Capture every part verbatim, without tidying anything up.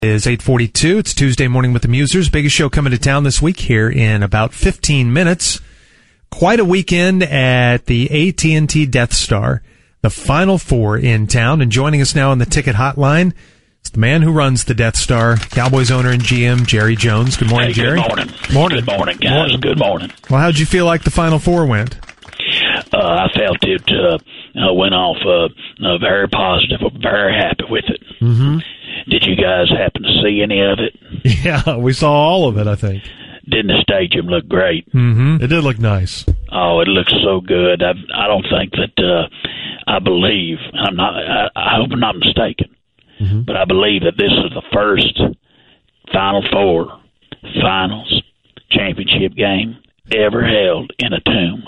Is eight forty-two. It's Tuesday morning with the Musers. Biggest show coming to town this week here in about fifteen minutes. Quite a weekend at the A T and T Death Star. The Final Four in town. And joining us now on the ticket hotline is the man who runs the Death Star, Cowboys owner and G M, Jerry Jones. Good morning, hey, Jerry. Good morning. Morning. Good morning, guys. Morning. Good morning. Well, how'd you feel like the Final Four went? Uh, I felt it uh, uh, went off uh, uh, very positive. I'm very happy with it. Mm-hmm. Did you guys happen to see any of it? Yeah, we saw all of it, I think. Didn't the stadium look great? Mm-hmm. It did look nice. Oh, it looks so good. I, I don't think that uh, I believe. I'm not. I, I hope I'm not mistaken. Mm-hmm. But I believe that this is the first Final Four Finals championship game ever held in a tomb.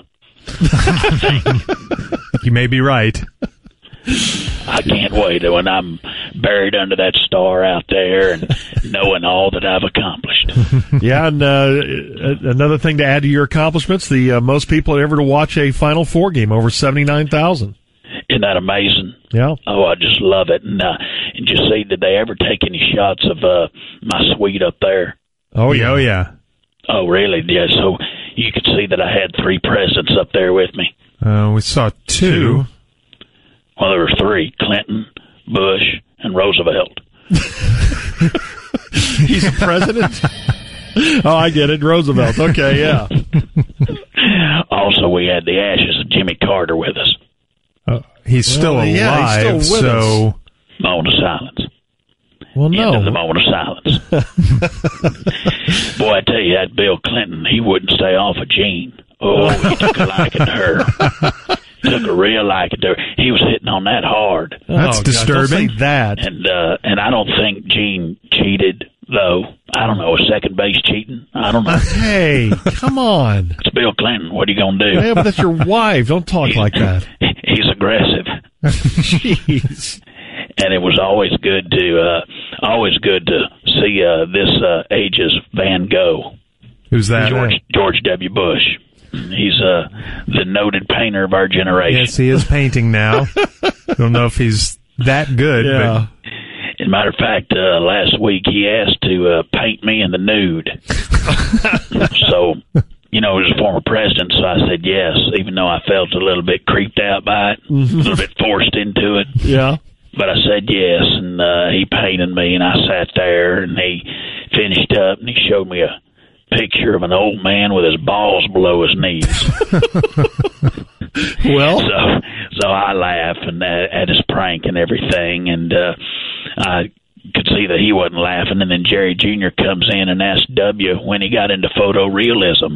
You may be right. I can't wait when I'm buried under that star out there and knowing all that I've accomplished. Yeah, and uh, another thing to add to your accomplishments, the uh, most people ever to watch a Final Four game, over seventy-nine thousand. Isn't that amazing? Yeah. Oh, I just love it. And, uh, and just see, did they ever take any shots of uh, my suite up there? Oh, yeah. Oh, yeah. Oh, really? Yeah, so you could see that I had three presidents up there with me. Uh, we saw two. Well, there were three, Clinton, Bush, and Roosevelt. He's a president? Oh, I get it. Roosevelt. Okay, yeah. Also, we had the ashes of Jimmy Carter with us. Uh, he's still well, alive, yeah, he's still with so... us. Moment of silence. Well, no. End of the moment of silence. Boy, I tell you, that Bill Clinton, he wouldn't stay off of Jean. Oh, he took a liking to her. Took a real liking to her. He was hitting on that hard. That's oh, disturbing. Gosh, don't say that. And uh, and I don't think Jean cheated, though. I don't know, a second base cheating? I don't know. Hey, come on. It's Bill Clinton. What are you going to do? Yeah, but that's your wife. Don't talk like that. He's aggressive. Jeez. And it was always good to uh, always good to see uh, this uh, age's Van Gogh. Who's that? George George W. Bush. He's uh, the noted painter of our generation. Yes, he is painting now. Don't know if he's that good. Yeah. But... As a matter of fact, uh, last week he asked to uh, paint me in the nude. So, you know, he was a former president, so I said yes, even though I felt a little bit creeped out by it, mm-hmm. a little bit forced into it. Yeah. But I said yes, and uh, he painted me, and I sat there, and he finished up, and he showed me a picture of an old man with his balls below his knees. Well, so so I laughed and at, at his prank and everything, and uh, I could see that he wasn't laughing. And then Jerry Junior comes in and asks W when he got into photorealism.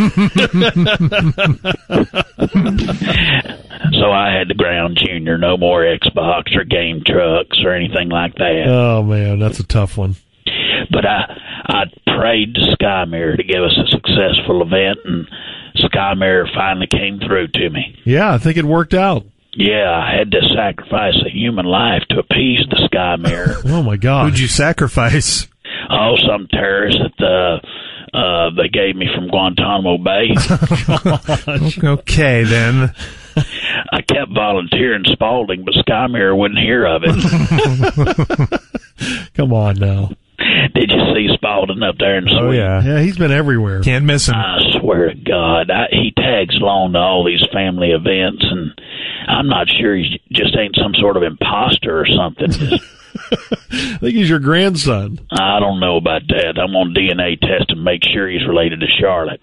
So I had to ground Junior, no more Xbox or game trucks or anything like that. Oh man, that's a tough one. But I I prayed to Sky Mirror to give us a successful event, and Sky Mirror finally came through to me. Yeah, I think it worked out. Yeah, I had to sacrifice a human life to appease the Sky Mirror. Oh my God! Who'd you sacrifice? Oh, some terrorist that uh, uh, they gave me from Guantanamo Bay. Okay, then. I kept volunteering Spalding, but Sky Mirror wouldn't hear of it. Come on now. Did you see Spalding up there in Sweden? Oh, yeah. Yeah, he's been everywhere. Can't miss him. I swear to God, I, he tags along to all these family events, and I'm not sure he just ain't some sort of imposter or something. I think he's your grandson. I don't know about that. I'm on D N A test and make sure he's related to Charlotte.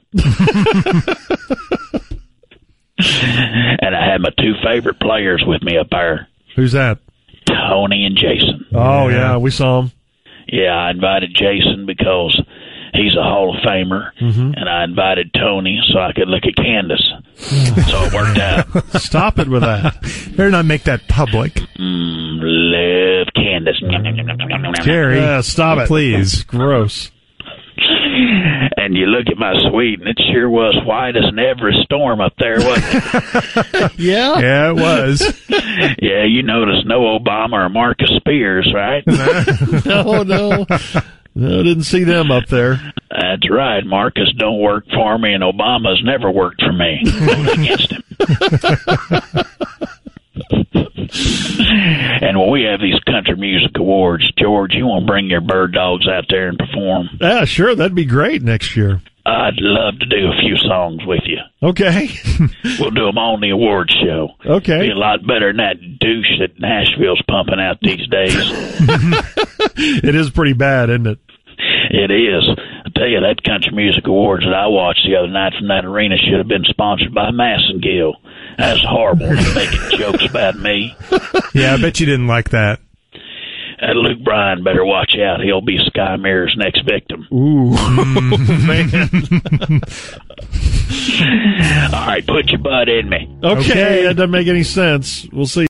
And I had my two favorite players with me up there. Who's that? Tony and Jason. Oh, Yeah. yeah, we saw him. Yeah, I invited Jason because he's a Hall of Famer, mm-hmm. and I invited Tony so I could look at Candace. So it worked out. Stop it with that. Better not make that public. Mm, love Candace. Jerry, Yeah, stop it. please. Gross. And you look at my suite, and it sure was white as an Everest storm up there, wasn't it? Yeah? Yeah, it was. Yeah, you notice no Obama or Marcus Spears, right? No, no. No, didn't see them up there. That's right. Marcus don't work for me, and Obama's never worked for me. Vote against him. And when we have these country music awards, George, you want to bring your bird dogs out there and perform? Yeah, sure. That'd be great next year. I'd love to do a few songs with you. Okay. We'll do them on the awards show. Okay. Be a lot better than that douche that Nashville's pumping out these days. It is pretty bad, isn't it? It is. I tell you, that country music awards that I watched the other night from that arena should have been sponsored by Massengill. That's horrible. They're making jokes about me. Yeah, I bet you didn't like that. Uh, Luke Bryan better watch out. He'll be Sky Mirror's next victim. Ooh, man. All right, put your butt in me. Okay, Okay. that doesn't make any sense. We'll see.